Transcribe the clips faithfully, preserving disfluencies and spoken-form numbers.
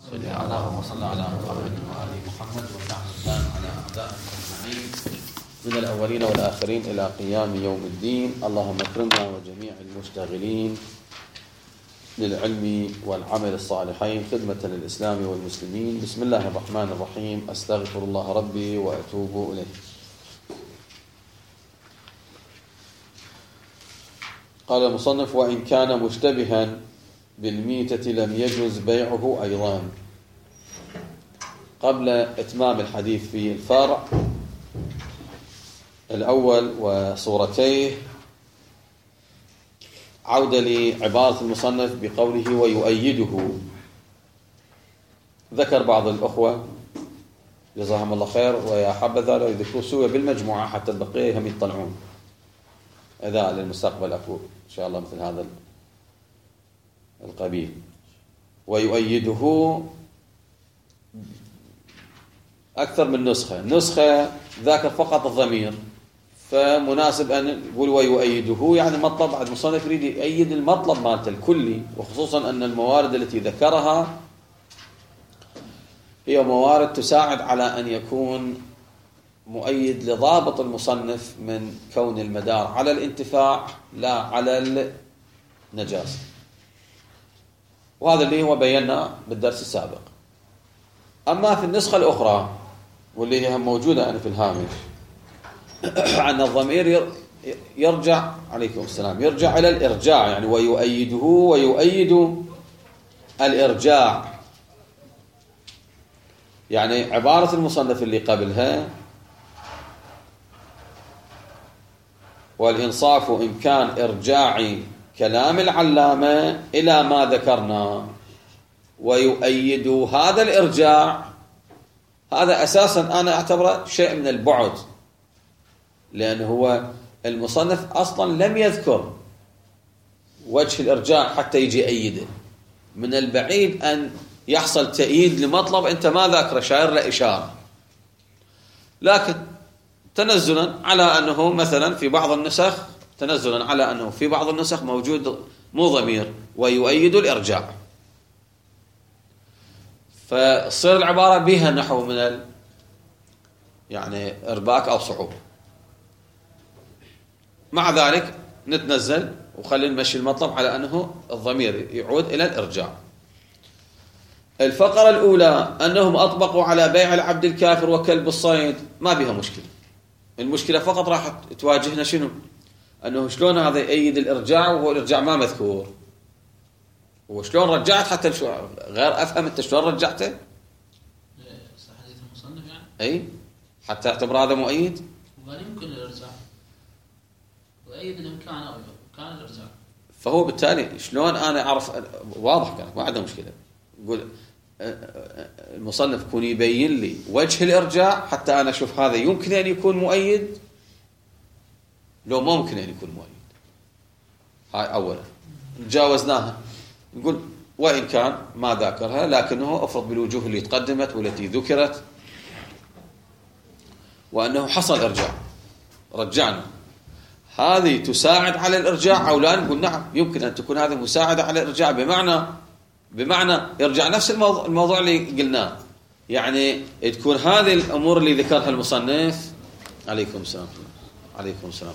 اللهم صل على محمد وآل محمد ونعم الدائم على أعدائنا أجمعين من الأولين والآخرين إلى قيام يوم الدين. اللهم اكرمنا وجميع المشتغلين للعلم والعمل الصالحين خدمة للإسلام والمسلمين. بسم الله الرحمن الرحيم. أستغفر الله ربي وأتوب إليه. قال المصنف: وإن كان مشتبها بالميتة لم يجوز بيعه أيضا. قبل إتمام الحديث في الفرع الأول وصورتيه عودة لعبارة المصنف بقوله ويؤيده. ذكر بعض الأخوة جزاهم الله خير ويا حبذا لو يذكروا سوى بالمجموعة حتى البقية هم يطلعون إذا للمستقبل أكو إن شاء الله مثل هذا القبيل. ويؤيده أكثر من نسخة، نسخة ذاكر فقط الضمير، فمناسب أن نقول ويؤيده يعني مطلب بعد مصنف يريد يؤيد المطلب مالته الكلي، وخصوصا أن الموارد التي ذكرها هي موارد تساعد على أن يكون مؤيد لضابط المصنف من كون المدار على الانتفاع لا على النجاسة، وهذا اللي هو بينا بالدرس السابق. أما في النسخة الأخرى واللي هي موجودة أنا في الهامش عن الضمير يرجع عليكم السلام يرجع إلى الإرجاع، يعني ويؤيده ويؤيد الإرجاع، يعني عبارة المصنف اللي قبلها والإنصاف إمكان إرجاع كلام العلامة إلى ما ذكرنا ويؤيد هذا الإرجاع. هذا أساسا أنا أعتبره شيء من البعد، لأنه هو المصنف أصلا لم يذكر وجه الإرجاع حتى يجي يؤيده. من البعيد أن يحصل تأييد لمطلب أنت ما ذاكره، شاير له إشارة، لكن تنزلا على أنه مثلا في بعض النسخ تنزلا على أنه في بعض النسخ موجود مو ضمير ويؤيد الإرجاع، فصير العبارة بها نحو من ال يعني إرباك أو صعوبة. مع ذلك نتنزل وخلي نمشي المطلب على أنه الضمير يعود إلى الإرجاع. الفقرة الأولى أنهم أطبقوا على بيع العبد الكافر وكلب الصيد، ما بها مشكلة. المشكلة فقط راح تواجهنا شنو؟ أنه شلون هذا يأيد الإرجاع وهو الإرجاع ما مذكور، وشلون رجعت حتى غير أفهم أنت شلون رجعته؟ حديث المصنف يعني؟ أي حتى اعتبر هذا مؤيد؟ وقال يمكن الإرجاع وأيد الإمكان أو كان الإرجاع، فهو بالتالي شلون أنا أعرف؟ واضح كانت ما عندنا مشكلة. يقول المصنف يكون يبين لي وجه الإرجاع حتى أنا أشوف هذا يمكن أن يكون مؤيد لو ممكن أن يكون مؤيد. هاي أولا تجاوزناها، نقول وإن كان ما ذاكرها لكنه أفرض بالوجوه اللي تقدمت والتي ذكرت وأنه حصل إرجاع رجعنا، هذه تساعد على الإرجاع أو لا؟ نقول نعم يمكن أن تكون هذه مساعدة على الإرجاع، بمعنى بمعنى يرجع نفس الموضوع, الموضوع اللي قلناه، يعني تكون هذه الأمور اللي ذكرها المصنف عليكم السلام عليكم السلام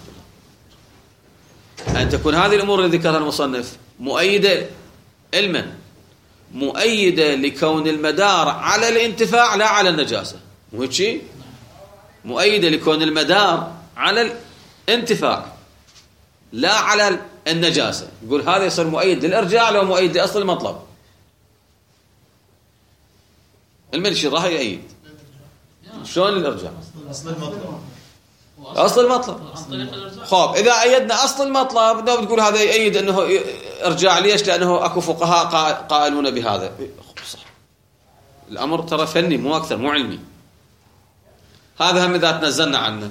أن تكون هذه الأمور اللي ذكرها المصنف مؤيدة علما، مؤيدة لكون المدار على الانتفاع لا على النجاسة، مو هيك شيء؟ مؤيدة لكون المدار على الانتفاع لا على النجاسة. يقول هذا يصير مؤيد للإرجاع لو مؤيد لأصل المطلب. المنشي راح يؤيد شلون الإرجاع؟ أصل المطلب أصل المطلب. خب إذا أيدنا أصل المطلب لو بتقول هذا يؤيد أنه إرجاع، ليش؟ لأنه أكو فقهاء قائلون بهذا. صح، الأمر ترى فني مو أكثر، مو علمي. هذا هم إذا تنزلنا عنه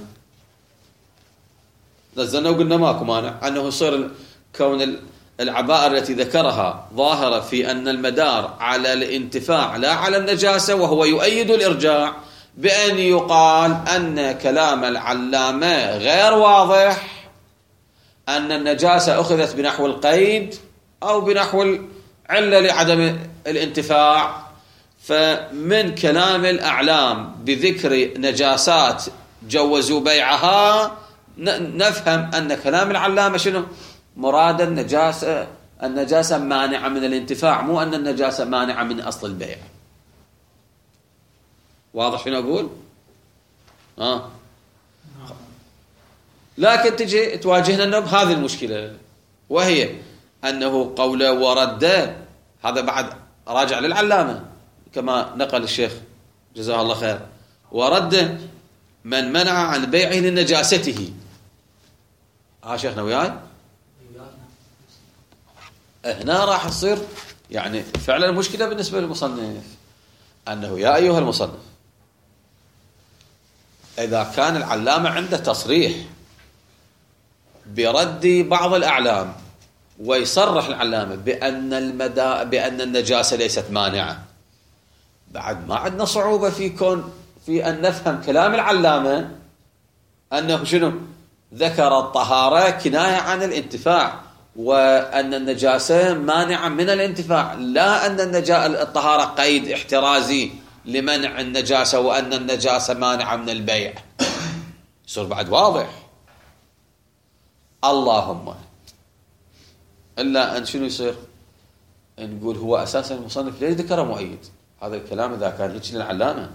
نزلنا وقلنا ماكو مانع أنه يصير كون العبائر التي ذكرها ظاهرة في أن المدار على الانتفاع لا على النجاسة، وهو يؤيد الإرجاع بأن يقال أن كلام العلامة غير واضح، أن النجاسة أخذت بنحو القيد أو بنحو العلة لعدم الانتفاع، فمن كلام الأعلام بذكر نجاسات جوزوا بيعها نفهم أن كلام العلامة شنو؟ مراد النجاسة النجاسة مانعة من الانتفاع، مو أن النجاسة مانعة من أصل البيع. واضح شنو أقول؟ آه. لكن تجي تواجهنا أنه بهذه المشكلة، وهي أنه قوله ورد، هذا بعد راجع للعلامة كما نقل الشيخ جزاه الله خير، ورد من منع عن بيعه لنجاسته. ها شيخنا وياي؟ هنا راح تصير يعني فعلا المشكلة بالنسبة للمصنف أنه يا أيها المصنف، إذا كان العلامة عنده تصريح برد بعض الأعلام ويصرح العلامة بأن المدى بأن النجاسة ليست مانعة، بعد ما عندنا صعوبة في كون في أن نفهم كلام العلامة أنه شنو؟ ذكر الطهارة كناية عن الانتفاع، وأن النجاسة مانعة من الانتفاع، لا أن الطهارة قيد احترازي لمنع النجاسة وأن النجاسة مانعة من البيع. يصير بعد واضح. اللهم إلا أن شنو يصير؟ نقول هو أساسا المصنف ليه ذكر مؤيد؟ هذا الكلام إذا كان هيك للعلامة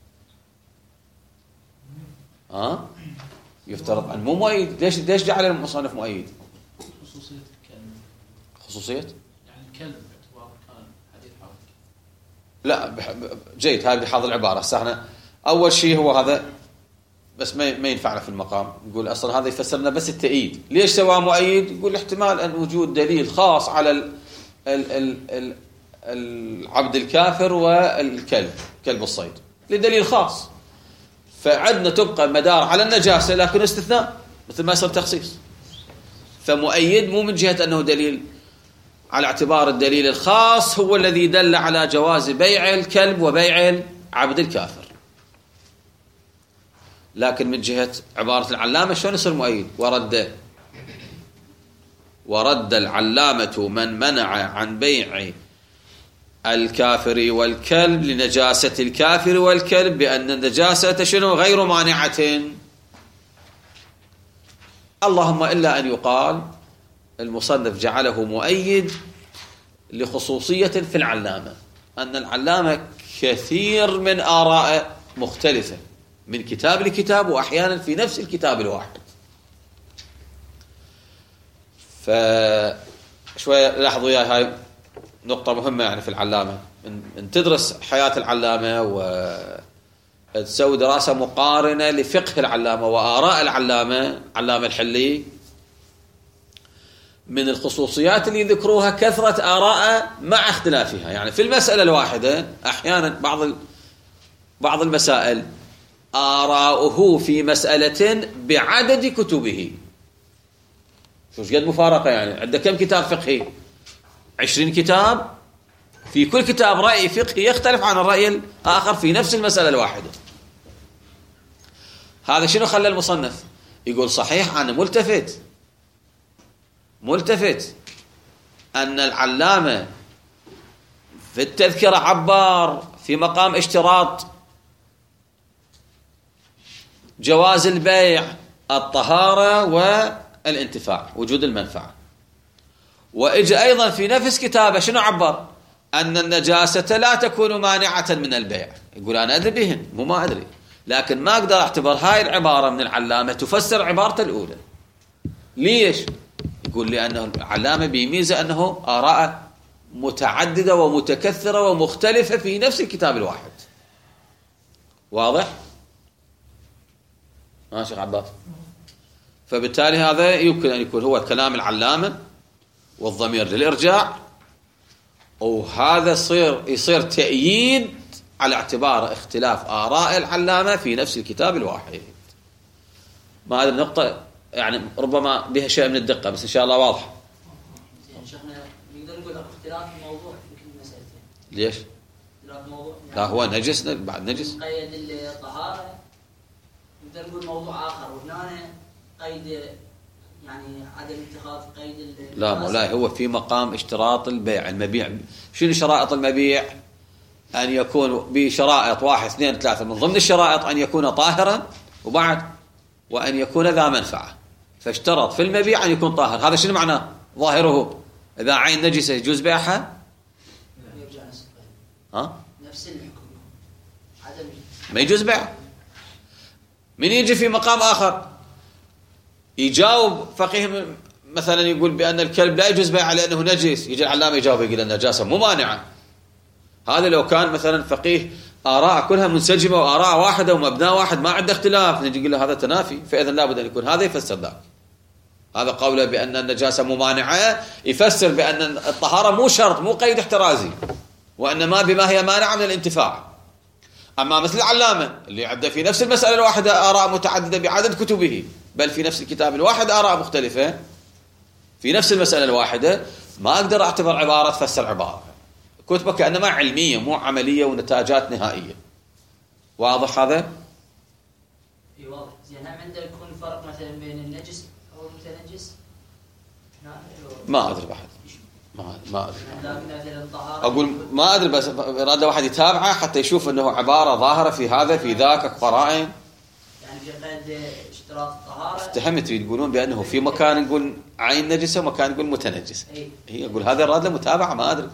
ها يفترض أن مو مؤيد. ليش ليش جعل المصنف مؤيد؟ خصوصية الكلب. خصوصية؟ يعني الكلب باعتبار كان حديث حاضر. لا جيد، هذه بحظ العبارة. احنا أول شيء هو هذا بس ما ما ينفعنا في المقام. نقول أصلا هذا يفسرنا بس التأييد. ليش سواه مؤيد؟ يقول احتمال أن وجود دليل خاص على ال ال ال ال العبد الكافر والكلب كلب الصيد لدليل خاص، فعدنا تبقى مدار على النجاسة لكن استثناء مثل ما يصير تخصيص. فمؤيد مو من جهة أنه دليل، على اعتبار الدليل الخاص هو الذي دل على جواز بيع الكلب وبيع عبد الكافر. لكن من جهة عبارة العلامة شلون يصير مؤيد؟ ورد ورد العلامة من منع عن بيع الكافر والكلب لنجاسة الكافر والكلب بأن النجاسة شنو غير مانعة. اللهم إلا أن يقال المصنف جعله مؤيد لخصوصية في العلامة، أن العلامة كثير من آراء مختلفة من كتاب لكتاب وأحيانا في نفس الكتاب الواحد. فشوية لاحظوا يا هاي نقطة مهمة يعني في العلامة، من تدرس حياة العلامة وتسوي دراسة مقارنة لفقه العلامة وآراء العلامة علامة الحلي، من الخصوصيات اللي ذكروها كثرة آراء مع اختلافها. يعني في المسألة الواحدة أحيانا بعض بعض المسائل آراؤه في مسألة بعدد كتبه. شو قد مفارقة يعني؟ عنده كم كتاب فقهي؟ عشرين كتاب، في كل كتاب رأي فقهي يختلف عن الرأي الآخر في نفس المسألة الواحدة. هذا شنو خلى المصنف يقول صحيح أنا ملتفت ملتفت أن العلامة في التذكرة عبر في مقام اشتراط جواز البيع الطهارة والانتفاع وجود المنفعة، وإجا أيضا في نفس كتابه شنو عبر؟ أن النجاسة لا تكون مانعة من البيع. يقول أنا أدري بهن مو ما أدري، لكن ما أقدر أعتبر هاي العبارة من العلامة تفسر عبارته الأولى. ليش؟ يقول لأنه العلامة بيميزة أنه آراء متعددة ومتكثرة ومختلفة في نفس الكتاب الواحد. واضح؟ ما شيخ عباس؟ فبالتالي هذا يمكن أن يكون هو كلام العلامة والضمير للإرجاع، وهذا يصير يصير تأييد على اعتبار اختلاف آراء العلامة في نفس الكتاب الواحد. ما هذه النقطة يعني ربما بها شيء من الدقة بس إن شاء الله واضح. زين شيخنا نقدر نقول اختلاف الموضوع في كل مسألتين. ليش؟ اختلاف الموضوع لا هو نجس بعد نجس. قيد الطهارة نقدر نقول موضوع آخر، وهنا قيد يعني عدم اتخاذ قيد. لا مولاي هو في مقام اشتراط البيع المبيع. شنو شرائط المبيع؟ أن يكون بشرائط واحد اثنين ثلاثة، من ضمن الشرائط أن يكون طاهرا وبعد وأن يكون ذا منفعة، فاشترط في المبيع أن يكون طاهر. هذا شنو معناه؟ ظاهره إذا عين نجسة يجوز بيعها؟ يرجع نفس ها؟ نفس الحكم عدم ما يجوز بيع. من يجي في مقام آخر يجاوب فقيه مثلا يقول بأن الكلب لا يجوز بيعه لأنه نجس، يجي العلامة يجاوب يقول النجاسة مو مانعة. هذا لو كان مثلا فقيه آراء كلها منسجمة وآراء واحدة ومبنى واحد ما عنده اختلاف، نجي نقول له هذا تنافي، فإذا لابد أن يكون هذا يفسر ذاك. هذا قوله بأن النجاسة مو مانعة يفسر بأن الطهارة مو شرط، مو قيد احترازي، وإنما بما هي مانعة من الانتفاع. أما مثل العلامة اللي عنده في نفس المسألة الواحدة آراء متعددة بعدد كتبه، بل في نفس الكتاب الواحد آراء مختلفة في نفس المسألة الواحدة، ما أقدر أعتبر عبارة تفسر عبارة. كتبة كأنما علمية مو عملية ونتاجات نهائية. واضح هذا؟ اي واضح. زين هم عنده يكون فرق مثلا بين النجس او المتنجس؟ ما أدري بعد، ما ما أدري. مثلا الطهارة أقول ما أدري، بس راد واحد يتابعه حتى يشوف أنه عبارة ظاهرة في هذا في ذاك قرائن. يعني في قيد اشتراط الطهارة. اتهمت تقولون بأنه في مكان نقول عين نجسة ومكان نقول متنجسة. اي هي أقول هذا راد له متابعة، ما أدري.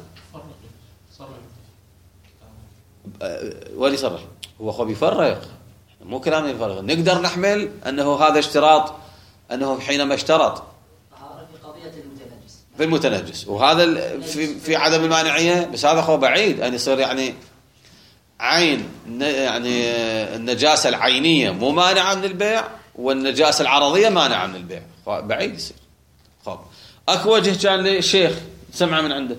ولي صرح هو خو بيفرق، مو كلام يفرق. نقدر نحمل أنه هذا اشتراط، أنه حينما اشترط طهارة في قضية المتنجس في المتنجس، وهذا في في عدم المانعية، بس هذا خو بعيد أن يصير يعني عين يعني النجاسة العينية مو مانعة من البيع والنجاسة العرضية مانعة من البيع، بعيد يصير. خب أكو وجه كان للشيخ سمعه من عنده.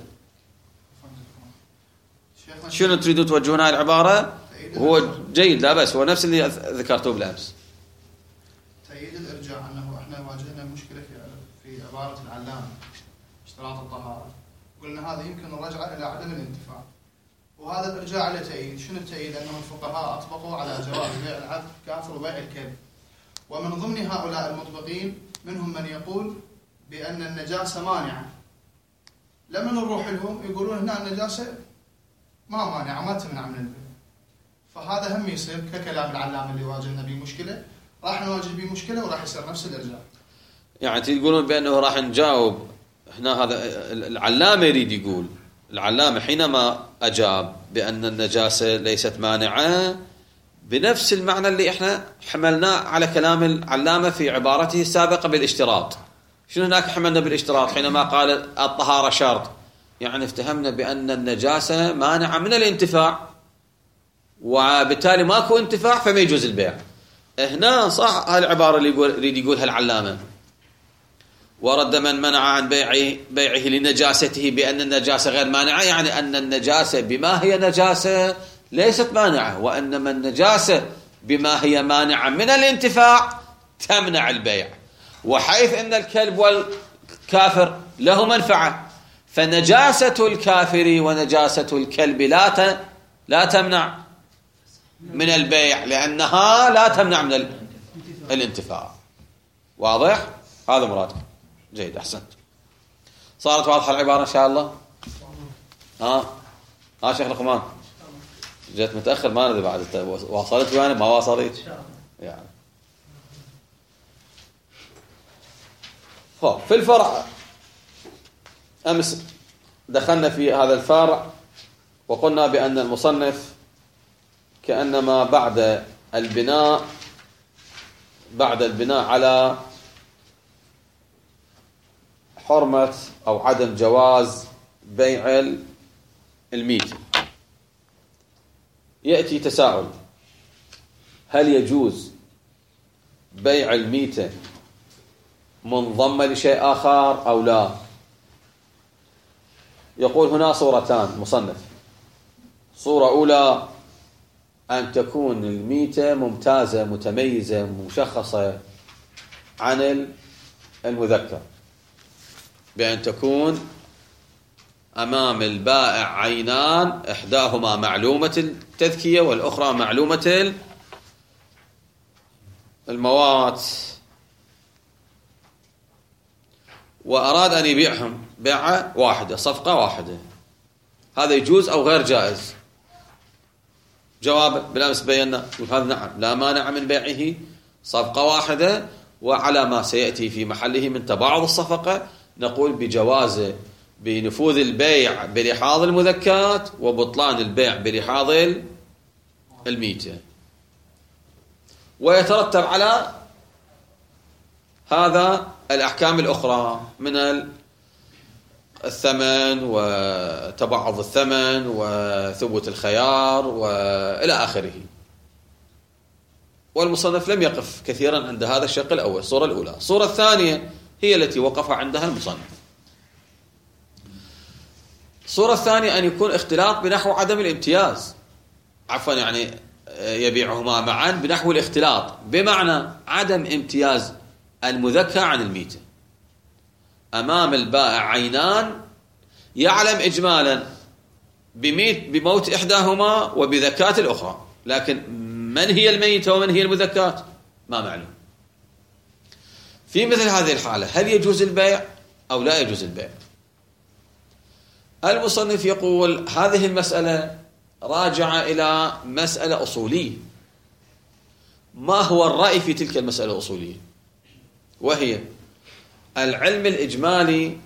شنو تريدوا توجهون هاي العبارة؟ هو جيد لا بس هو نفس اللي ذكرته بالأمس. تأييد الإرجاع أنه إحنا واجهنا مشكلة في في عبارة العلامة اشتراط الطهارة، قلنا هذا يمكن الرجعة إلى عدم الانتفاع، وهذا الإرجاع له تأييد. شنو التأييد؟ أنه الفقهاء أطبقوا على جواز بيع العبد كافر وبيع الكلب، ومن ضمن هؤلاء المطبقين منهم من يقول بأن النجاسة مانعة. لما نروح لهم يقولون هنا النجاسة ما مانعة ما تمنع من البيع، فهذا هم يصير ككلام العلامة اللي واجهنا به مشكلة، راح نواجه به مشكلة وراح يصير نفس الإرجاع. يعني تقولون بأنه راح نجاوب هنا. هذا العلامة يريد يقول، العلامة حينما أجاب بأن النجاسة ليست مانعة بنفس المعنى اللي احنا حملناه على كلام العلامة في عبارته السابقة بالاشتراط. شنو هناك حملنا بالاشتراط حينما قال الطهارة شرط؟ يعني افتهمنا بأن النجاسة مانعة من الانتفاع، وبالتالي ماكو انتفاع فما يجوز البيع. هنا صح هاي العبارة اللي يقول يريد يقولها العلامة، ورد من منع عن بيعه بيعه لنجاسته بأن النجاسة غير مانعة، يعني أن النجاسة بما هي نجاسة ليست مانعة، وأنما النجاسة بما هي مانعة من الانتفاع تمنع البيع. وحيث أن الكلب والكافر له منفعة، فنجاسة الكافر ونجاسة الكلب لا لا تمنع من البيع، لأنها لا تمنع من الانتفاع. واضح؟ هذا مراد. جيد، أحسنت. صارت واضحة العبارة إن شاء الله. ها ها شيخ لقمان جيت متأخر ما ندري بعد واصلت وأنا ما واصلت يعني. في الفرع أمس دخلنا في هذا الفرع وقلنا بأن المصنف كأنما بعد البناء بعد البناء على حرمة أو عدم جواز بيع الميتة يأتي تساؤل: هل يجوز بيع الميتة منضمة لشيء آخر أو لا؟ يقول هنا صورتان مصنف. صورة أولى أن تكون الميتة ممتازة متميزة مشخصة عن المذكر، بأن تكون أمام البائع عينان، إحداهما معلومة التذكية والأخرى معلومة الموات، وأراد أن يبيعهم بيعة واحدة، صفقة واحدة. هذا يجوز أو غير جائز؟ جواب بالأمس بينا هذا نعم لا مانع من بيعه صفقة واحدة، وعلى ما سيأتي في محله من تباعد الصفقة نقول بجواز بنفوذ البيع بلحاظ المذكات وبطلان البيع بلحاظ الميتة. ويترتب على هذا الأحكام الأخرى من الثمن وتبعض الثمن وثبوت الخيار وإلى آخره. والمصنف لم يقف كثيرا عند هذا الشق الأول، الصورة الأولى. الصورة الثانية هي التي وقف عندها المصنف. الصورة الثانية أن يكون اختلاط بنحو عدم الامتياز، عفوا يعني يبيعهما معا بنحو الاختلاط، بمعنى عدم امتياز المذكى عن الميتة. أمام البائع عينان يعلم إجمالا بميت بموت إحداهما وبذكاة الأخرى، لكن من هي الميتة ومن هي المذكاة ما معلوم. في مثل هذه الحالة هل يجوز البيع أو لا يجوز البيع؟ المصنف يقول هذه المسألة راجعة إلى مسألة أصولية. ما هو الرأي في تلك المسألة الأصولية؟ وهي العلم الإجمالي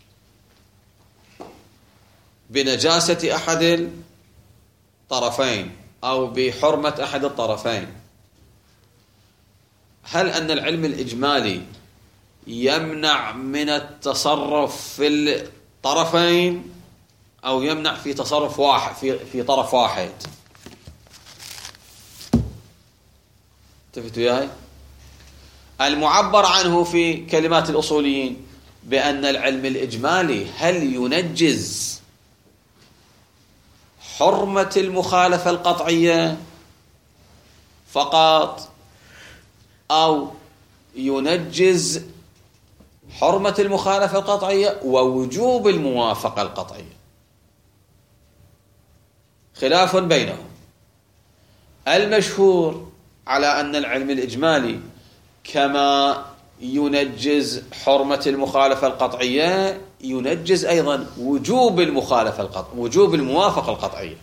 بنجاسة أحد الطرفين أو بحرمة أحد الطرفين. هل أن العلم الإجمالي يمنع من التصرف في الطرفين أو يمنع في تصرف واحد في في طرف واحد؟ تفتوا وياي؟ المعبر عنه في كلمات الأصوليين بأن العلم الإجمالي هل ينجز حرمة المخالفة القطعية فقط أو ينجز حرمة المخالفة القطعية ووجوب الموافقة القطعية. خلاف بينهم. المشهور على أن العلم الإجمالي كما ينجز حرمة المخالفة القطعية ينجز أيضا وجوب المخالفة القطعية وجوب الموافقة القطعية.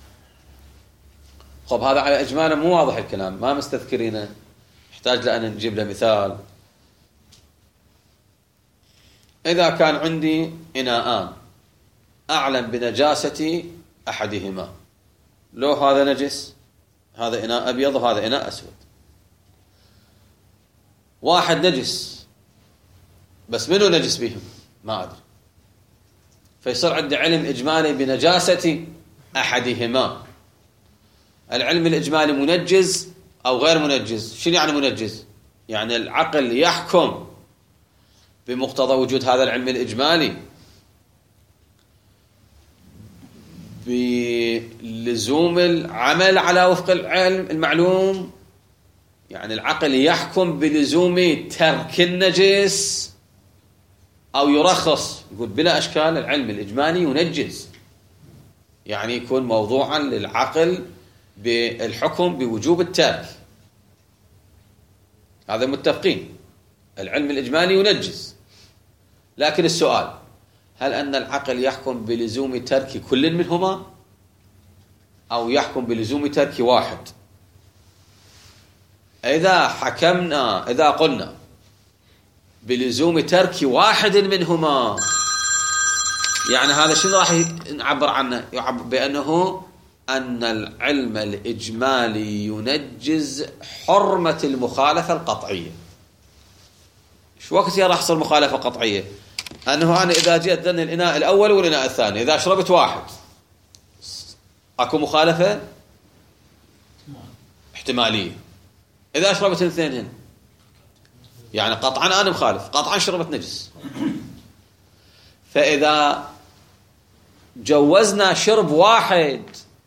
خب هذا على إجمالا مو واضح الكلام، ما مستذكرينه، يحتاج لأن نجيب له مثال. إذا كان عندي إناءان أعلم بنجاسة أحدهما، لو هذا نجس، هذا إناء أبيض وهذا إناء أسود، واحد نجس بس منو نجس بهم ما أدري، فيصير عندي علم إجمالي بنجاسة أحدهما. العلم الإجمالي منجز أو غير منجز؟ شنو يعني منجز؟ يعني العقل يحكم بمقتضى وجود هذا العلم الإجمالي بلزوم العمل على وفق العلم المعلوم، يعني العقل يحكم بلزوم ترك النجس، أو يرخص يقول بلا أشكال العلم الإجمالي ينجز، يعني يكون موضوعا للعقل بالحكم بوجوب الترك. هذا متفقين، العلم الإجمالي ينجز. لكن السؤال هل أن العقل يحكم بلزوم ترك كل منهما أو يحكم بلزوم ترك واحد؟ إذا حكمنا إذا قلنا بلزوم ترك واحد منهما، يعني هذا شنو راح نعبر عنه؟ يعبر بأنه أن العلم الإجمالي ينجز حرمة المخالفة القطعية. شو وقت راح تصير مخالفة قطعية؟ أنه أنا إذا جئت ذن الإناء الأول والإناء الثاني، إذا شربت واحد أكو مخالفة احتمالية. إذا شربت الاثنين هن يعني قطعا أنا مخالف، قطعا شربت نجس. فإذا جوزنا شرب واحد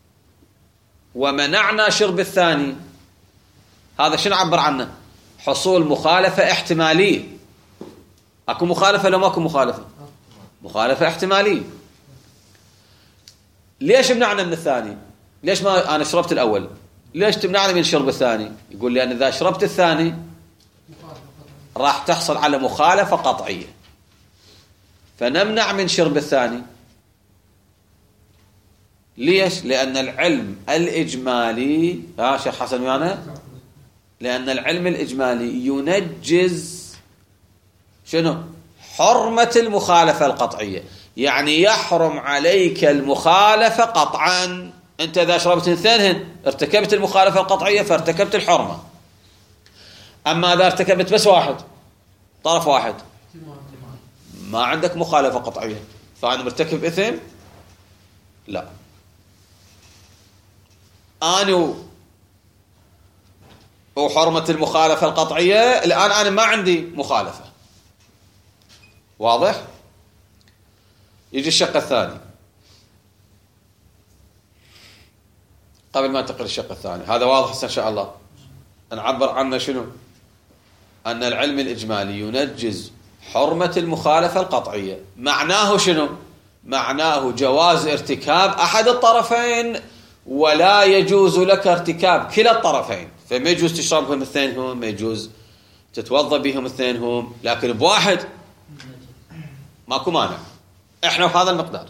ومنعنا شرب الثاني، هذا شنو عبر عنه؟ حصول مخالفة احتمالية. أكو مخالفة لو ما أكو مخالفة؟ مخالفة احتمالية. ليش منعنا من الثاني؟ ليش ما أنا شربت الأول؟ ليش تمنعني من شرب الثاني؟ يقول لي أن إذا شربت الثاني راح تحصل على مخالفة قطعية، فنمنع من شرب الثاني. ليش؟ لأن العلم الإجمالي ها شيخ حسن ويانا، لأن العلم الإجمالي ينجز شنو؟ حرمة المخالفة القطعية، يعني يحرم عليك المخالفة قطعا. أنت إذا شربت اثنين ارتكبت المخالفة القطعية فارتكبت الحرمة. أما إذا ارتكبت بس واحد، طرف واحد، ما عندك مخالفة قطعية، فأنا مرتكب إثم؟ لا، أنا وحرمة المخالفة القطعية الآن أنا ما عندي مخالفة. واضح؟ يجي الشق الثاني. قبل ما ننتقل للشق الثاني، هذا واضح إن شاء الله، نعبر عنه شنو؟ أن العلم الإجمالي ينجز حرمة المخالفة القطعية. معناه شنو؟ معناه جواز ارتكاب أحد الطرفين، ولا يجوز لك ارتكاب كلا الطرفين. فما يجوز تشربهم اثنينهم، ما يجوز تتوضى بهم اثنينهم، لكن بواحد ماكو مانع. احنا في هذا المقدار.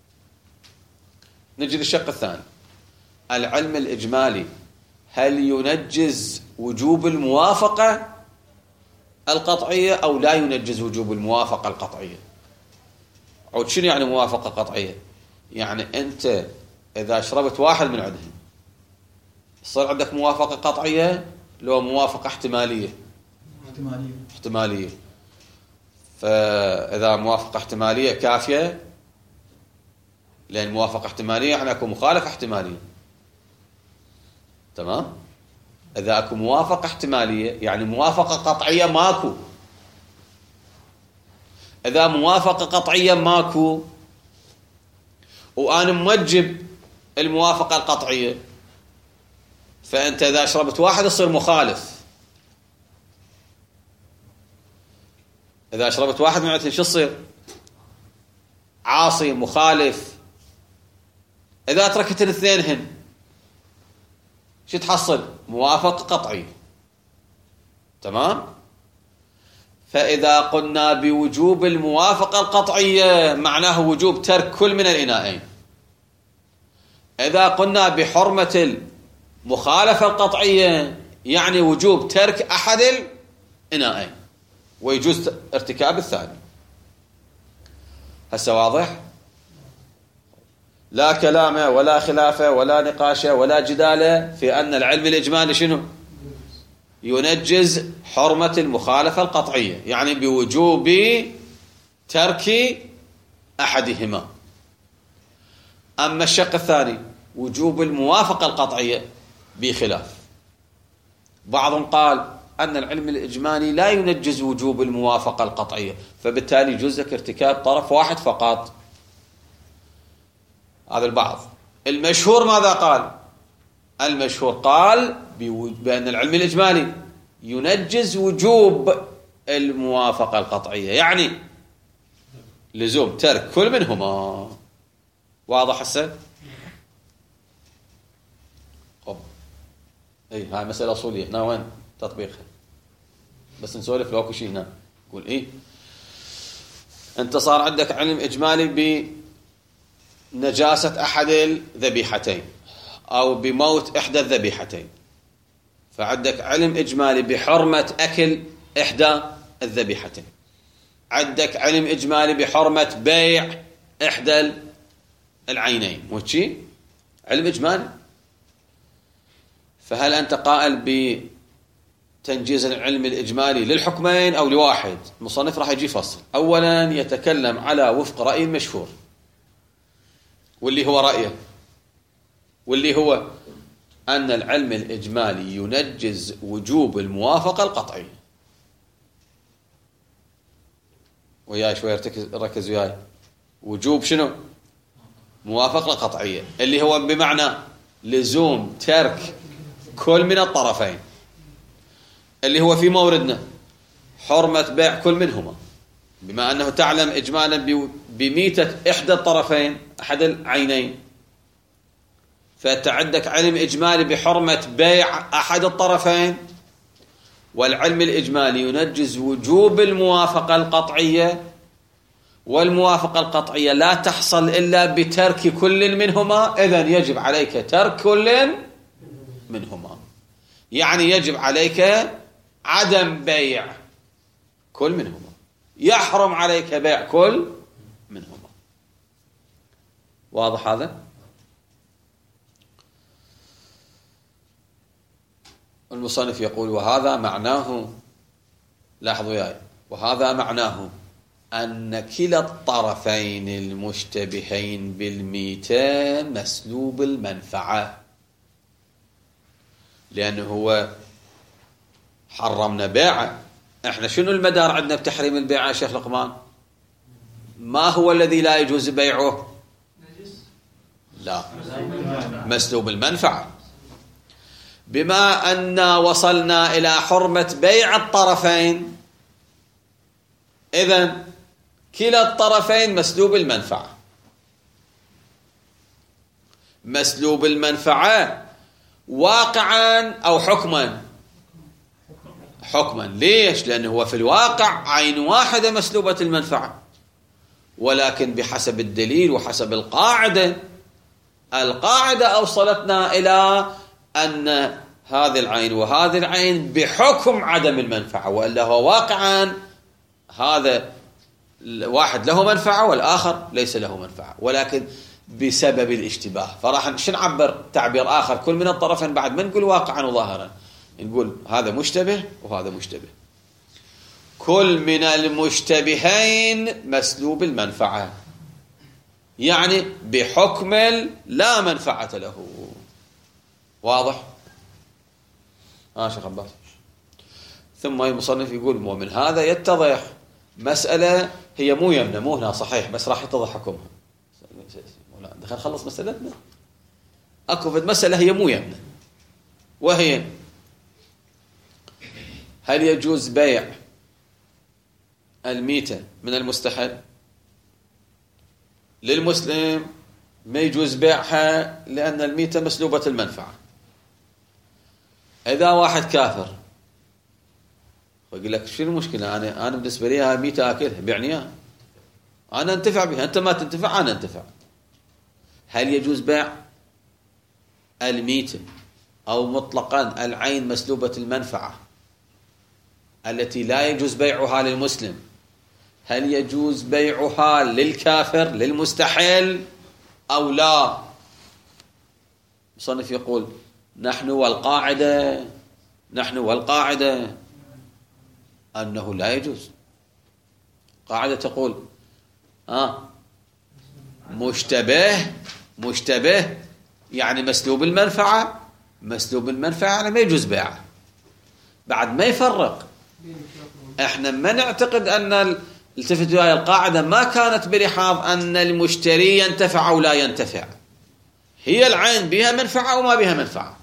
نجي للشق الثاني. العلم الإجمالي هل ينجز وجوب الموافقة القطعية أو لا ينجز وجوب الموافقة القطعية؟ عود شنو يعني موافقة قطعية؟ يعني أنت إذا شربت واحد من عندهم يصير عندك موافقة قطعية لو موافقة احتمالية؟ احتمالية. احتمالية. فإذا موافقة احتمالية كافية، لأن موافقة احتمالية يعني أكو مخالفة احتمالية. تمام؟ إذا أكو موافقة احتمالية يعني موافقة قطعية ماكو. إذا موافقة قطعية ماكو وأنا موجب الموافقة القطعية، فأنت إذا شربت واحد يصير مخالف. إذا شربت واحد من عندهم شو يصير؟ عاصي، مخالف. إذا تركت الاثنين هن شو تحصل؟ موافقة قطعية. تمام؟ فإذا قلنا بوجوب الموافقة القطعية معناه وجوب ترك كل من الإناءين. إذا قلنا بحرمة المخالفة القطعية يعني وجوب ترك أحد الإناءين ويجوز ارتكاب الثاني. هسه واضح؟ لا كلام ولا خلاف ولا نقاش ولا جدال في أن العلم الإجمالي شنو؟ ينجز حرمة المخالفة القطعية، يعني بوجوب ترك أحدهما. أما الشق الثاني وجوب الموافقة القطعية بخلاف. بعضهم قال أن العلم الإجمالي لا ينجز وجوب الموافقة القطعية، فبالتالي يجوز لك ارتكاب طرف واحد فقط. هذا البعض. المشهور ماذا قال؟ المشهور قال بأن العلم الإجمالي ينجز وجوب الموافقة القطعية، يعني لزوم ترك كل منهما. واضح هسه؟ طب اي هاي مسألة أصولية، هنا وين تطبيقها؟ بس نسولف لو اكو شيء هنا. نقول ايه انت صار عندك علم إجمالي بنجاسة أحد الذبيحتين أو بموت إحدى الذبيحتين، فعندك علم إجمالي بحرمة أكل إحدى الذبيحتين، عندك علم إجمالي بحرمة بيع إحدى العينين، وشي علم إجمالي. فهل أنت قائل بتنجيز العلم الإجمالي للحكمين أو لواحد؟ المصنف راح يجي فصل. أولا يتكلم على وفق رأي المشهور، واللي هو رأيه، واللي هو أن العلم الإجمالي ينجز وجوب الموافقة القطعية. وياي شوية ركز وياي. وجوب شنو؟ موافقة قطعية، اللي هو بمعنى لزوم ترك كل من الطرفين، اللي هو في موردنا حرمة بيع كل منهما، بما أنه تعلم إجمالا بميتة إحدى الطرفين أحد العينين، فأنت علم إجمالي بحرمة بيع أحد الطرفين، والعلم الإجمالي ينجز وجوب الموافقة القطعية، والموافقة القطعية لا تحصل إلا بترك كل منهما، إذن يجب عليك ترك كل منهما، يعني يجب عليك عدم بيع كل منهما، يحرم عليك بيع كل منهما. واضح هذا؟ المصنف يقول وهذا معناه، لاحظوا ياي، وهذا معناه أن كلا الطرفين المشتبهين بالميتة مسلوب المنفعة، لأنه هو حرمنا بيعه. احنا شنو المدار عندنا بتحريم البيع يا شيخ لقمان؟ ما هو الذي لا يجوز بيعه؟ لا، مسلوب المنفعة. بما أن وصلنا إلى حرمة بيع الطرفين، إذن كلا الطرفين مسلوب المنفعة. مسلوب المنفعة واقعا أو حكما؟ حكما. ليش؟ لأنه هو في الواقع عين واحدة مسلوبة المنفعة، ولكن بحسب الدليل وحسب القاعدة، القاعدة أوصلتنا إلى أن هذه العين وهذه العين بحكم عدم المنفعة، وإلا هو واقعا هذا واحد له منفعة والآخر ليس له منفعة، ولكن بسبب الاشتباه. فراح شو نعبر تعبير آخر، كل من الطرفين بعد ما نقول واقعا وظاهرا، نقول هذا مشتبه وهذا مشتبه. كل من المشتبهين مسلوب المنفعة، يعني بحكم لا منفعة له. واضح؟ ها شيخ عباس. ثم المصنف يقول ومن هذا يتضح مسألة هي مو يمنى، مو هنا صحيح، بس راح يتضح حكمها. دخل خلص مسألتنا. اكو في مسألة هي مو يمنى، وهي هل يجوز بيع الميتة من المستحل؟ للمسلم ما يجوز بيعها لأن الميتة مسلوبة المنفعة. إذا واحد كافر ويقول لك شو المشكلة، أنا أنا بالنسبة لي هاي ميتة أكلها، بيعني إياها، أنا أنتفع بها، أنت ما تنتفع أنا أنتفع. هل يجوز بيع الميتة أو مطلقا العين مسلوبة المنفعة التي لا يجوز بيعها للمسلم، هل يجوز بيعها للكافر للمستحل أو لا؟ مصنف يقول نحن والقاعدة نحن والقاعدة أنه لا يجوز. قاعدة تقول آه مشتبه مشتبه يعني مسلوب المنفعة، مسلوب المنفعة يعني ما يجوز بيعه. بعد ما يفرق. احنا ما نعتقد أن التفت وياي القاعدة ما كانت بلحاظ أن المشتري ينتفع أو لا ينتفع، هي العين بها منفعة وما بها منفعة،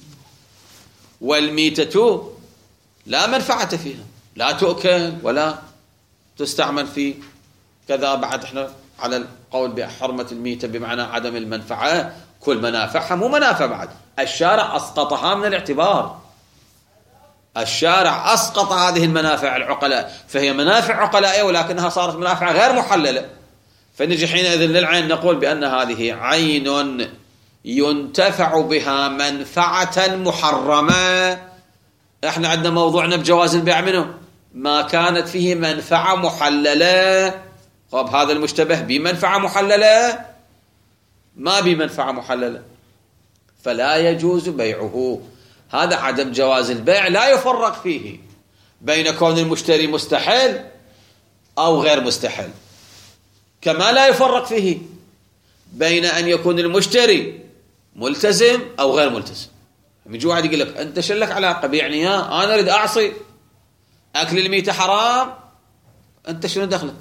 والميتة لا منفعة فيها، لا تؤكل ولا تستعمل في كذا. بعد احنا على القول بحرمة الميتة بمعنى عدم المنفعة، كل منافعها مو منافع، بعد الشارع أسقطها من الاعتبار. الشارع أسقط هذه المنافع العقلاء، فهي منافع عقلائية ولكنها صارت منافع غير محللة. فنجي حينئذ للعين نقول بأن هذه عين ينتفع بها منفعة محرمة. احنا عندنا موضوعنا بجواز البيع منه ما كانت فيه منفعة محللة. طب هذا المشتبه بمنفعة محللة ما بمنفعة محللة، فلا يجوز بيعه. هذا عدم جواز البيع لا يفرق فيه بين كون المشتري مستحل أو غير مستحل، كما لا يفرق فيه بين أن يكون المشتري ملتزم أو غير ملتزم. يجي واحد يقول لك أنت شلك علاقة بيعني يا أنا أريد أعصي أكل الميتة حرام، أنت شنو دخلك؟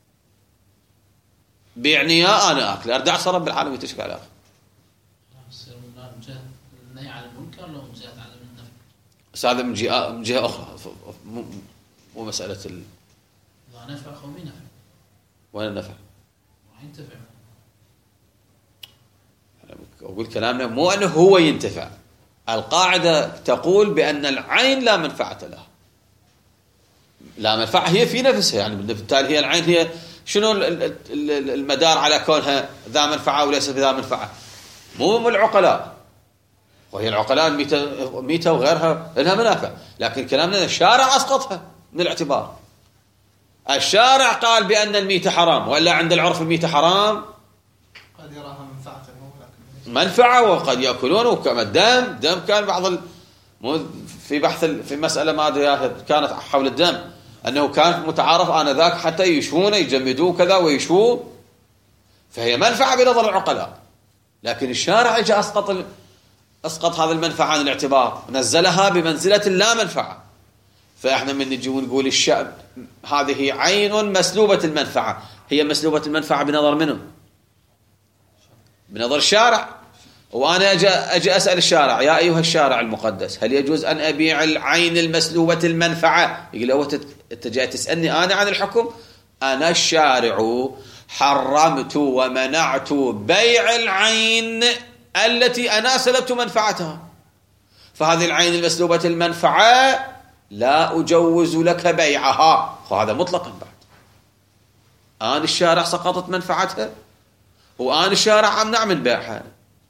بيعني يا أنا أكل أريد أعصي رب العالمين، تشك علاقة. النهي عن المنكر لو من جهة عدم النفع، بس هذا من جهة من جهة أخرى، مو مو مسألة ال. لا نفع قومي نفع. وين النفع؟ ينتفع. أقول كلامنا مو أنه هو ينتفع، القاعدة تقول بأن العين لا منفعة لها، لا منفعة هي في نفسها، يعني بالتالي هي العين هي شنو المدار على كونها ذا منفعة وليس بذا منفعة؟ مو من العقلاء، وهي العقلاء الميتة, ميتة وغيرها لها منافع، لكن كلامنا الشارع أسقطها من الاعتبار. الشارع قال بأن الميتة حرام، وإلا عند العرف الميتة حرام قد يراها منفعة منفعة، وقد يأكلون وكما الدم دم كان بعض ال... في بحث في مسألة ما أدري كانت حول الدم، أنه كان متعارف آنذاك حتى يشوونه يجمدوه كذا ويشوه، فهي منفعة بنظر العقلاء، لكن الشارع اجى أسقط ال... أسقط هذا المنفعة عن الاعتبار، نزلها بمنزلة لا منفعة. فإحنا من نجي ونقول الشأن هذه عين مسلوبة المنفعة، هي مسلوبة المنفعة بنظر منه؟ بنظر الشارع. وأنا أجي, أجي أسأل الشارع: يا أيها الشارع المقدس، هل يجوز أن أبيع العين المسلوبة المنفعة؟ يقول هو أنت جاي تسألني أنا عن الحكم؟ أنا الشارع حرمت ومنعت بيع العين التي أنا سلبت منفعتها، فهذه العين المسلوبة المنفعة لا أجوز لك بيعها، وهذا مطلقا بعد. آن الشارع سقطت منفعتها، وآن الشارع أمنع من بيعها.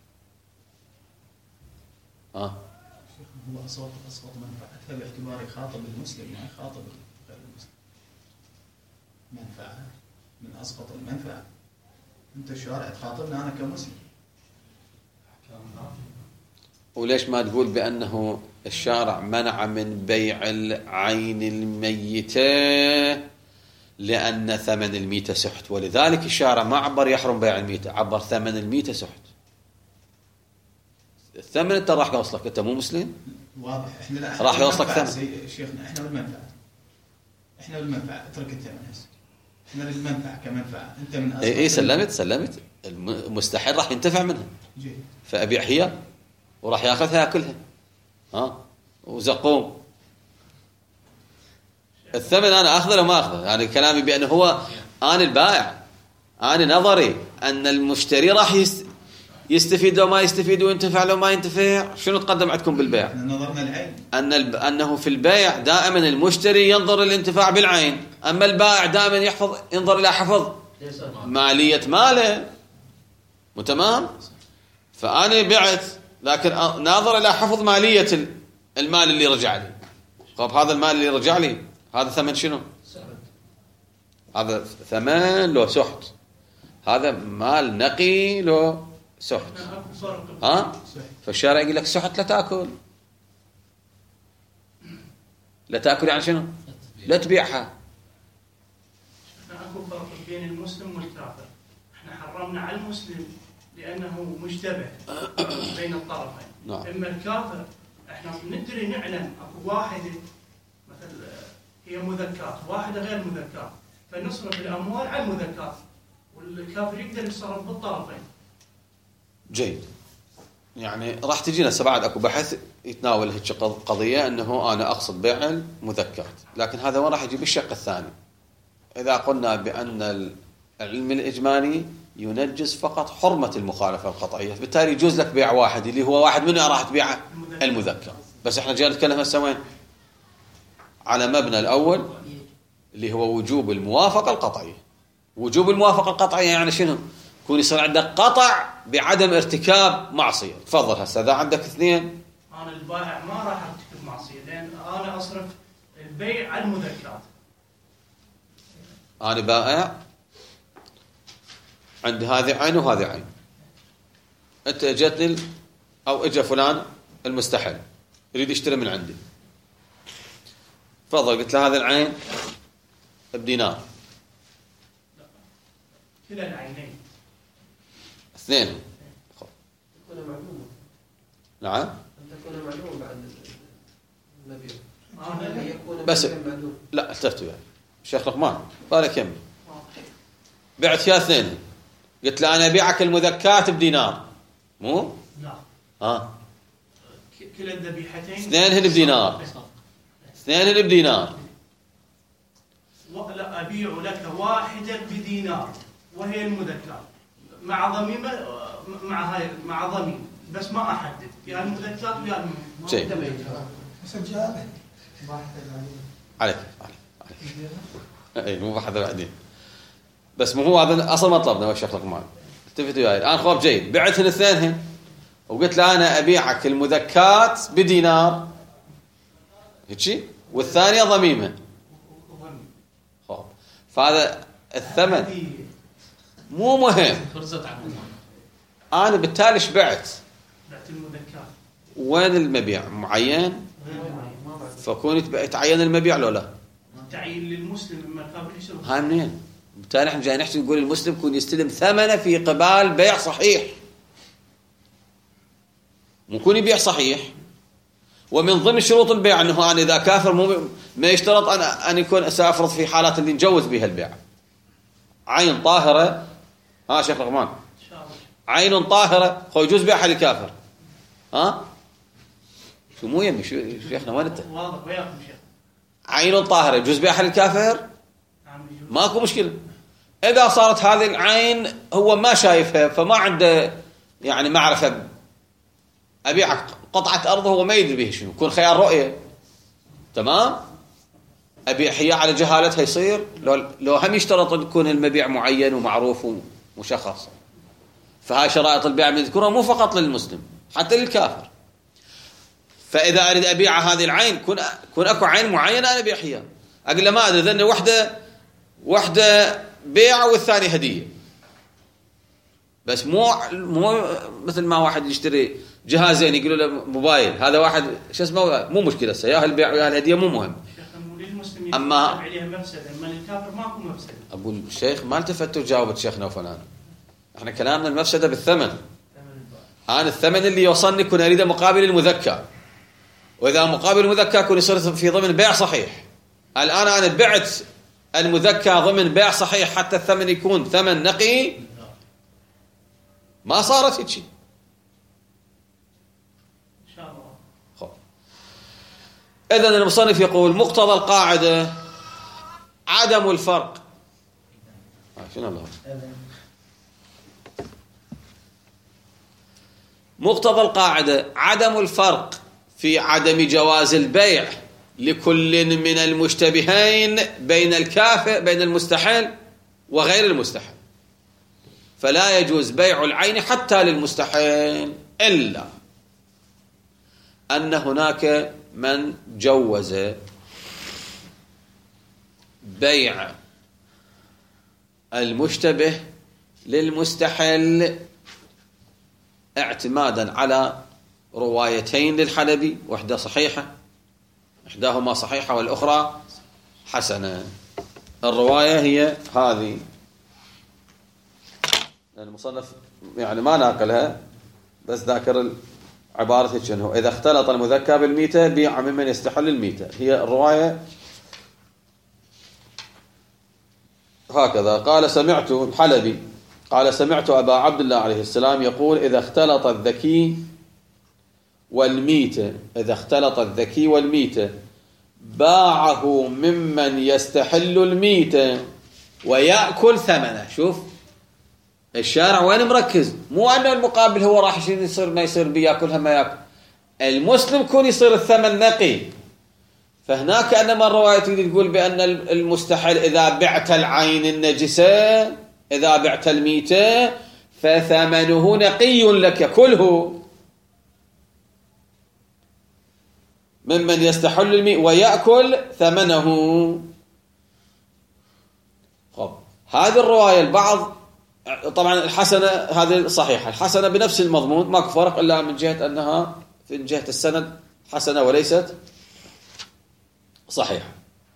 آه. هو أسقط أسقط منفعتها باعتبار يخاطب المسلم ما يخاطب غير المسلم. منفعة من أسقط المنفعة، أنت الشارع تخاطبنا أنا كمسلم. وليش ما تقول بأنه الشارع منع من بيع العين الميتة لأن ثمن الميتة سحت، ولذلك الشارع ما عبر يحرم بيع الميتة، عبر ثمن الميتة سحت. الثمن انت راح يوصلك، انت مو مسلم واضح. احنا لا راح يوصلك ثمن. شيخنا احنا بالمنفعة، احنا بالمنفعة اترك الثمن هسه، احنا بالمنفعة كمنفعة. انت من اي اي سلمت سلمت المستحيل راح ينتفع منها، جيد. فأبيع هي وراح ياخذها ياكلها ها وزقوم. الثمن انا اخذه لو ما اخذه، يعني كلامي بانه هو انا البائع، انا نظري ان المشتري راح يستفيد لو ما يستفيد وينتفع لو ما ينتفع. شنو تقدم عندكم بالبيع؟ نظرنا العين ان الب... انه في البيع دائما المشتري ينظر للانتفاع بالعين، اما البائع دائما يحفظ ينظر الى حفظ ماليه ماله. مو تمام؟ فانا بعت لكن ناظر الى حفظ ماليه المال اللي رجع لي. طب هذا المال اللي رجع لي هذا ثمن شنو؟ هذا ثمن لو سحت، هذا مال نقي لو سحت. ها؟ فالشارع يقول لك سحت لا تاكل، لا تاكل يعني شنو؟ لا تبيعها. اكو فرق بين المسلم والكافر. احنا حرمنا على المسلم لانه مشتبه بين الطرفين. نعم. اما الكافر احنا ندري نعلم اكو واحده مثل هي مذكات، واحده غير مذكات، فنصرف الاموال على المذكات، والكافر يقدر يتصرف بالطرفين. جيد. يعني راح تجينا هسه بعد اكو بحث يتناول هيك قضيه انه انا اقصد بيع المذكات، لكن هذا وين راح يجيب الشق الثاني؟ اذا قلنا بان العلم الاجمالي ينجز فقط حرمه المخالفه القطعيه، بالتالي يجوز لك بيع واحد اللي هو واحد منه راح تبيعه المذكر. بس احنا جينا نتكلم هسه وين؟ على مبنى الاول اللي هو وجوب الموافقه القطعيه. وجوب الموافقه القطعيه يعني شنو؟ يكون يصير عندك قطع بعدم ارتكاب معصيه. تفضل هسه اذا عندك اثنين. انا البائع ما راح ارتكب معصيه لان انا اصرف البيع على المذكرات. انا بائع عندي هذه عين وهذه عين، انت اجتني او اجى فلان المستحل يريد يشتري من عندي، تفضل قلت له هذه العين بدينار. كلا العينين اثنين تكون معلومة. نعم. أن تكون معلومة بعد المبيع. آه يكون بس معلوم. لا التفتوا يعني شيخ لقمان بارك يمي بعت يا اثنين، قلت له انا ابيعك المذكات بدينار. مو؟ لا. ها كلا الذبيحتين اثنين هن بدينار، اثنين هن بدينار. لا أبيع لك واحدة بدينار وهي المذكرة مع ضميمة مع هاي مع ضميم، بس ما أحدد يا المذكرات ويا شيء مسجل عليك عليك اي مو بحد بعدين. بس مو هو هذا أصل مطلبنا والشيخ لقمان. التفتوا وياي الآن خوف جيد. بعتهن الاثنين وقلت له أنا أبيعك المذكات بدينار هيك والثانية ضميمة. خوف فهذا الثمن مو مهم. فرزت عنهم. أنا بالتالي شبعت. بعت المذكات. وين المبيع معين؟ فكون يتعين المبيع لو لا؟ تعيين للمسلم اما الكافر يشتري. هاي منين؟ بالتالي احنا جاي نحكي نقول المسلم يكون يستلم ثمنه في قبال بيع صحيح. ممكن يبيع صحيح. ومن ضمن شروط البيع انه انا اذا كافر مو ما يشترط ان ان يكون سافرض في حالات اللي نجوز بها البيع. عين طاهره ها شيخ لقمان. عين طاهره خو يجوز بيعها للكافر. ها؟ شو مو يمي شو شيخنا وين انت؟ واضح وياكم شيخ. عين طاهره يجوز بيعها للكافر؟ ماكو مشكله. اذا صارت هذه العين هو ما شايفها فما عنده يعني معرفه ابيعك قطعه ارض هو ما يدري بها شنو يكون خيار رؤيه تمام ابيع هي على جهالتها يصير لو لو هم يشترط ان يكون المبيع معين ومعروف ومشخص. فهاي شرائط البيع مذكوره مو فقط للمسلم حتى للكافر. فاذا اريد ابيع هذه العين كون كون اكو عين معينه انا ابيع هي اقول له ما ادري ذن وحده وحده بيع والثاني هديه. بس مو مو مثل ما واحد يشتري جهازين يقولوا له موبايل هذا واحد شو اسمه مو مشكله يا البيع ويا الهديه مو مهم. اما عليها مفسده اما للكافر ماكو مفسده. اقول الشيخ ما التفت وجاوبت شيخنا وفلان. احنا كلامنا المفسده بالثمن. انا الثمن اللي يوصلني كون اريده مقابل المذكى. واذا مقابل المذكى كون يصير في ضمن بيع صحيح. الان انا بعت المذكى ضمن بيع صحيح حتى الثمن يكون ثمن نقي ما صارت هيك. ان شاء الله. خب اذا المصنف يقول مقتضى القاعده عدم الفرق. شنو الله؟ مقتضى القاعده عدم الفرق في عدم جواز البيع لكل من المشتبهين بين الكافر بين المستحل وغير المستحل. فلا يجوز بيع العين حتى للمستحل إلا أن هناك من جوز بيع المشتبه للمستحل اعتمادا على روايتين للحلبي واحدة صحيحة إحداهما صحيحة والأخرى حسنة. الرواية هي هذه المصنف يعني ما ناقلها بس ذاكر عبارة شنو إذا اختلط المذكى بالميتة بيع ممن يستحل الميتة. هي الرواية هكذا. قال سمعت الحلبي قال سمعت أبا عبد الله عليه السلام يقول إذا اختلط الذكي والميتة إذا اختلط الذكي والميتة باعه ممن يستحل الميتة ويأكل ثمنه. شوف الشارع وين مركز مو أنه المقابل هو راح يصير ما يصير بياكلها ما يأكل. المسلم كون يصير الثمن نقي. فهناك أنما الرواية تقول بأن المستحل إذا بعت العين النجسة إذا بعت الميتة فثمنه نقي لك كله ممن يستحل الميت ويأكل ثمنه. خب هذه الرواية البعض طبعا الحسنة هذه صحيحة الحسنة بنفس المضمون ماكو فرق إلا من جهة أنها في جهة السند حسنة وليست صحيحة.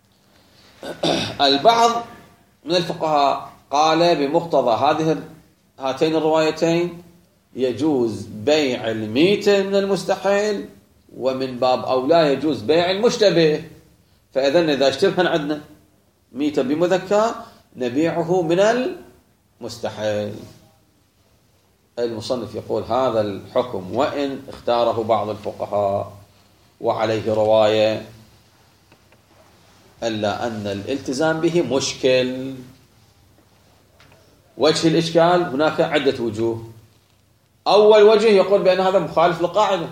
البعض من الفقهاء قال بمقتضى هذه هاتين الروايتين يجوز بيع الميتة من المستحيل ومن باب أولى يجوز بيع المشتبه. فإذن إذا اشتبهن عندنا ميتة بمذكى نبيعه من المستحيل. المصنف يقول هذا الحكم وإن اختاره بعض الفقهاء وعليه رواية إلا أن الالتزام به مشكل. وجه الإشكال هناك عدة وجوه. أول وجه يقول بأن هذا مخالف للقاعدة.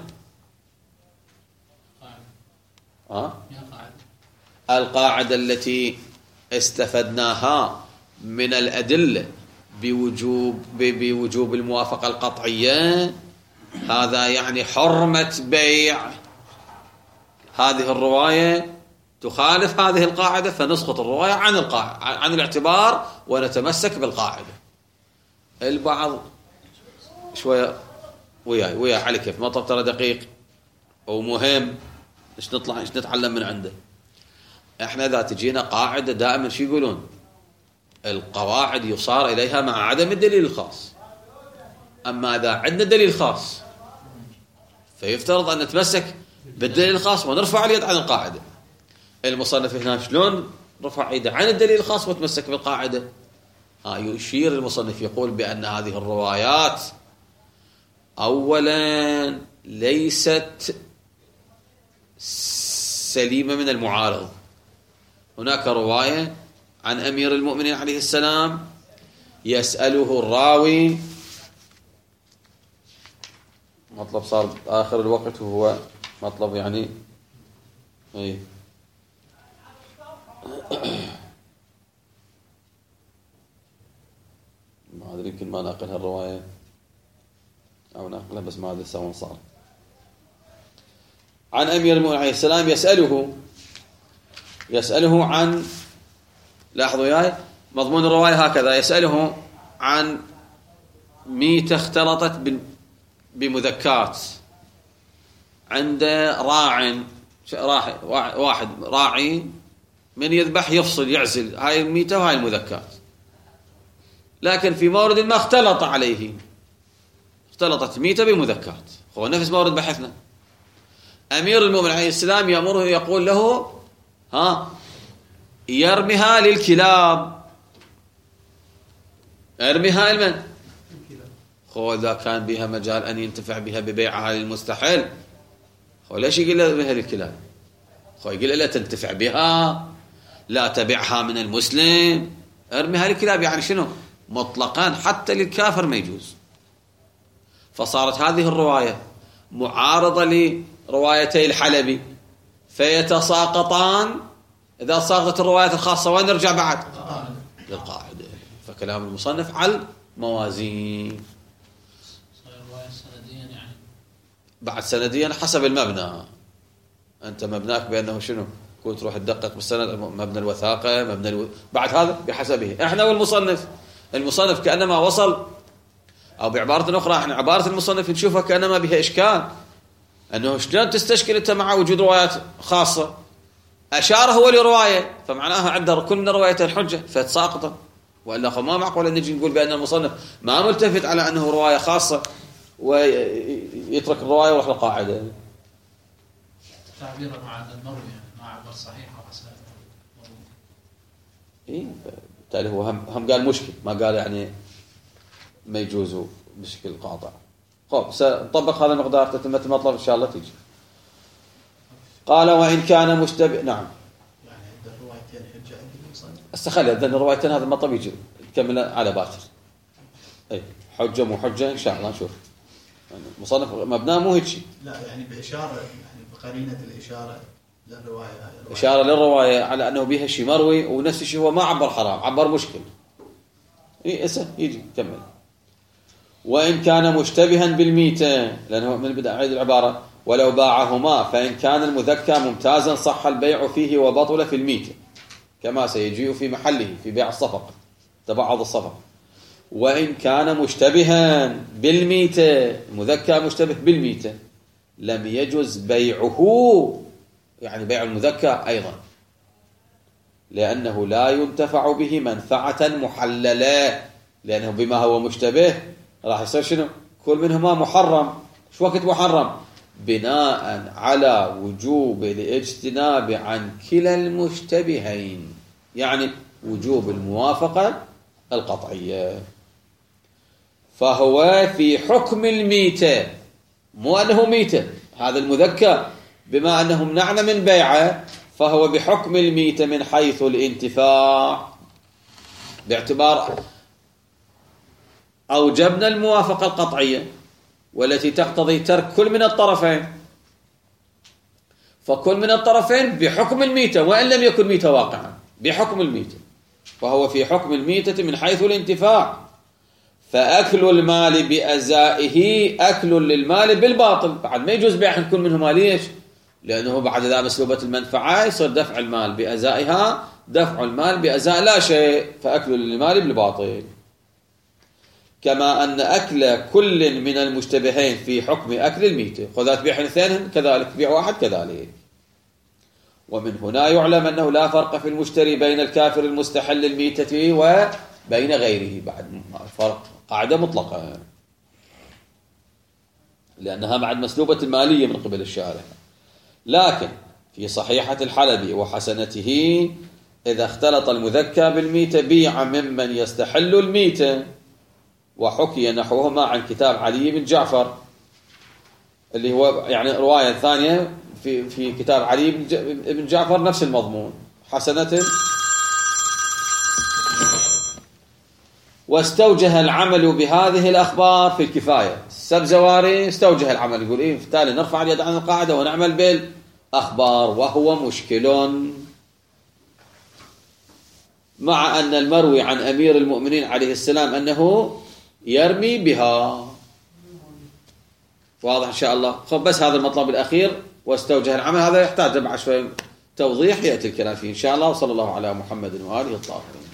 أه؟ القاعدة التي استفدناها من الأدلة بوجوب بوجوب الموافقة القطعية، هذا يعني حرمة بيع هذه الرواية تخالف هذه القاعدة، فنسقط الرواية عن القاعدة عن الاعتبار ونتمسك بالقاعدة. البعض شوية وياي وياي على كيف مطلب ترى دقيق ومهم، ايش نطلع ايش نتعلم من عنده. احنا اذا تجينا قاعدة دائما شو يقولون؟ القواعد يصار اليها مع عدم الدليل الخاص. اما اذا عندنا دليل خاص فيفترض ان نتمسك بالدليل الخاص ونرفع اليد عن القاعدة. المصنف هنا شلون رفع يده عن الدليل الخاص وتمسك بالقاعدة؟ ها يشير المصنف يقول بأن هذه الروايات أولا ليست سليمة من المعارض. هناك رواية عن أمير المؤمنين عليه السلام يسأله الراوي، مطلب صار آخر الوقت وهو مطلب يعني ايه ما أدري يمكن ما ناقلها الرواية أو ناقلها بس ما أدري سواء صار. عن أمير المؤمنين عليه السلام يسأله يسأله عن، لاحظوا وياي مضمون الرواية هكذا، يسأله عن ميتة اختلطت بمذكات عند راع راح واحد راعي من يذبح يفصل يعزل هاي الميتة وهاي المذكات، لكن في مورد ما اختلط عليه، اختلطت ميتة بمذكات، هو نفس مورد بحثنا. أمير المؤمنين عليه السلام يأمره يقول له ها يرميها للكلاب، ارميها لمن؟ هو إذا كان بها مجال أن ينتفع بها ببيعها للمستحل، هو ليش يقول له ارميها للكلاب؟ هو يقول له تنتفع بها لا تبيعها من المسلم، ارميها للكلاب يعني شنو؟ مطلقا حتى للكافر ما يجوز. فصارت هذه الرواية معارضة لروايتي الحلبي فيتساقطان. إذا ساقطت الروايات الخاصة وين نرجع بعد؟ للقاعدة. فكلام المصنف على الموازين. صار رواية سنديا يعني بعد سنديا حسب المبنى. أنت مبناك بأنه شنو؟ كنت تروح تدقق بالسند، مبنى الوثاقة، مبنى الو... بعد هذا بحسبه. إحنا والمصنف، المصنف كأنما وصل، أو بعبارة أخرى إحنا عبارة المصنف نشوفها كأنما بها إشكال، أنه شلون تستشكل أنت مع وجود روايات خاصة؟ أشار هو لرواية فمعناها عنده كل من رواية الحجة فتساقطا، وإلا ما معقول أن نجي نقول بأن المصنف ما ملتفت على أنه رواية خاصة ويترك الرواية ويروح للقاعدة. تعبيره مع المروي ما عبر صحيح أو حسن إيه بالتالي هو هم, هم قال مشكل، ما قال يعني ما يجوز بشكل قاطع. خب سنطبق هذا المقدار تتمة المطلب إن شاء الله تيجي. قال وإن كان مشتبه. نعم يعني عند الروايتين حجة عند المصنف. استخلي عندنا الروايتين هذا المطلب يجي نكمل على باكر. أي حجة مو حجة إن شاء الله نشوف. يعني مصنف مبناه مو هيك شيء. لا يعني بإشارة يعني بقرينة الإشارة للرواية هاي. إشارة للرواية على أنه بها شيء مروي ونفس الشيء هو ما عبر حرام، عبر مشكل. إيه إسه يجي كمل. وإن كان مشتبها بالميتة، لأنه من بدأ أعيد العبارة، ولو باعهما فإن كان المذكى ممتازا صح البيع فيه وبطل في الميتة، كما سيجيء في محله في بيع الصفقة تبعض الصفقة. وإن كان مشتبها بالميتة، المذكى مشتبه بالميتة، لم يجوز بيعه، يعني بيع المذكى أيضا، لأنه لا ينتفع به منفعة محللة، لأنه بما هو مشتبه راح يصير شنو؟ كل منهما محرم. شو وقت محرم؟ بناء على وجوب الاجتناب عن كلا المشتبهين، يعني وجوب الموافقة القطعية. فهو في حكم الميتة، مو أنه ميتة، هذا المذكى بما أنه منعنا من بيعه فهو بحكم الميتة من حيث الانتفاع، باعتبار أوجبنا الموافقة القطعية والتي تقتضي ترك كل من الطرفين، فكل من الطرفين بحكم الميتة وإن لم يكن ميتة واقعا، بحكم الميتة. وهو في حكم الميتة من حيث الانتفاع، فأكل المال بأزائه أكل للمال بالباطل. بعد ما يجوز بيع كل منهما، ليش؟ لأنه بعد ذا مسلوبة المنفعة يصير دفع المال بأزائها دفع المال بأزاء لا شيء، فأكل للمال بالباطل. كما أن أكل كل من المشتبهين في حكم أكل الميتة، خذات بيع اثنين كذلك، بيع واحد كذلك. ومن هنا يعلم أنه لا فرق في المشتري بين الكافر المستحل الميتة وبين غيره. بعد فرق قاعدة مطلقة، لأنها بعد مسلوبة المالية من قبل الشارع. لكن في صحيحة الحلبي وحسنته إذا اختلط المذكى بالميتة بيع ممن يستحل الميتة، وحكي نحوهما عن كتاب علي بن جعفر، اللي هو يعني رواية ثانية في في كتاب علي بن جعفر نفس المضمون حسنة. واستوجه العمل بهذه الأخبار في الكفاية. السبزواري استوجه العمل، يقول إيه بالتالي نرفع اليد عن القاعدة ونعمل بالأخبار، وهو مشكل، مع أن المروي عن أمير المؤمنين عليه السلام أنه يرمي بها. واضح إن شاء الله. خب بس هذا المطلب الأخير واستوجه العمل، هذا يحتاج بعد شوي توضيح، يأتي الكلام فيه إن شاء الله. وصلى الله على محمد وآله الطاهرين.